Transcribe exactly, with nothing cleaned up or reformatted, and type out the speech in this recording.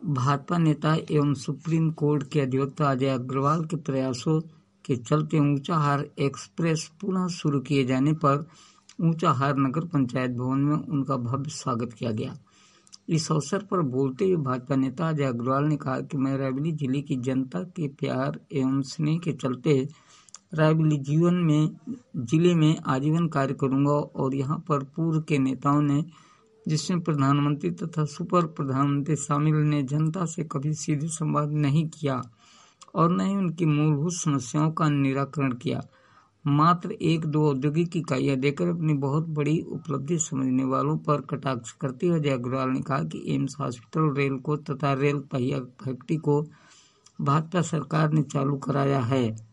भाजपा नेता एवं supreme court के अधिवक्ता अजय अग्रवाल के प्रयासों के चलते ऊंचाहार एक्सप्रेस पुनः शुरू किए जाने पर ऊंचाहार नगर पंचायत भवन में उनका भव्य स्वागत किया गया। इस अवसर पर बोलते हुए भाजपा नेता अजय अग्रवाल ने कहा कि मैं रायबरेली जिले की जनता के प्यार एवं स्नेह के चलते रायबरेली जीवन में जिले में आजीवन कार्य करूंगा और यहां पर पूर्व के नेताओं ने, जिसमें प्रधानमंत्री तथा सुपर प्रधानमंत्री शामिल, ने जनता से कभी सीधे संवाद नहीं किया और न ही उनकी मूलभूत समस्याओं का निराकरण किया। मात्र एक दो औद्योगिक इकाइयां देकर अपनी बहुत बड़ी उपलब्धि समझने वालों पर कटाक्ष करते हुए अजय अग्रवाल ने कहा कि एम्स हॉस्पिटल, रेल को तथा रेल पहिया फैक्ट्री को भाजपा सरकार ने चालू कराया है।